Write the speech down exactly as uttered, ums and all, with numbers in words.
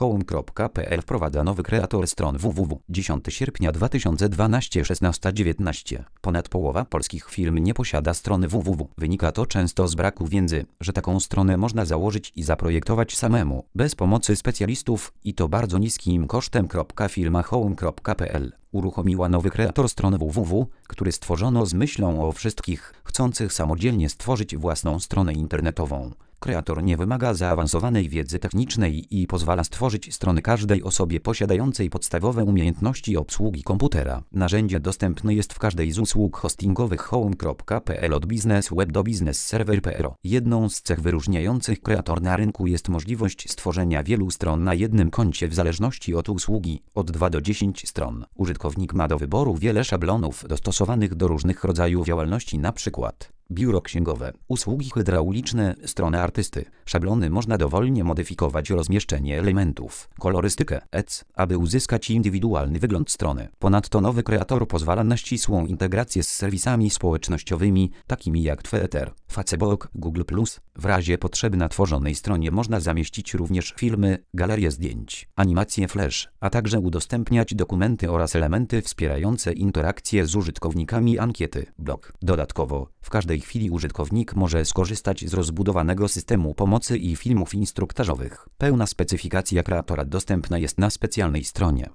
home kropka p l wprowadza nowy kreator stron www. dziesiątego sierpnia dwa tysiące dwunastego szesnaście dziewiętnaście. Ponad połowa polskich firm nie posiada strony www. Wynika to często z braku wiedzy, że taką stronę można założyć i zaprojektować samemu, bez pomocy specjalistów i to bardzo niskim kosztem. Firma home kropka p l uruchomiła nowy kreator stron www, który stworzono z myślą o wszystkich chcących samodzielnie stworzyć własną stronę internetową. Kreator nie wymaga zaawansowanej wiedzy technicznej i pozwala stworzyć strony każdej osobie posiadającej podstawowe umiejętności obsługi komputera. Narzędzie dostępne jest w każdej z usług hostingowych home kropka p l od biznes web do biznes server kropka p r. Jedną z cech wyróżniających kreator na rynku jest możliwość stworzenia wielu stron na jednym koncie w zależności od usługi, od dwóch do dziesięciu stron. Użytkownik ma do wyboru wiele szablonów dostosowanych do różnych rodzajów działalności, np. biuro księgowe, usługi hydrauliczne, strony artysty. Szablony można dowolnie modyfikować, rozmieszczenie elementów, kolorystykę, et cetera, aby uzyskać indywidualny wygląd strony. Ponadto nowy kreator pozwala na ścisłą integrację z serwisami społecznościowymi, takimi jak Twitter, Facebook, Google plus. W razie potrzeby na tworzonej stronie można zamieścić również filmy, galerie zdjęć, animacje flash, a także udostępniać dokumenty oraz elementy wspierające interakcje z użytkownikami, ankiety, blog. Dodatkowo, w każdej chwili użytkownik może skorzystać z rozbudowanego systemu pomocy i filmów instruktażowych. Pełna specyfikacja kreatora dostępna jest na specjalnej stronie.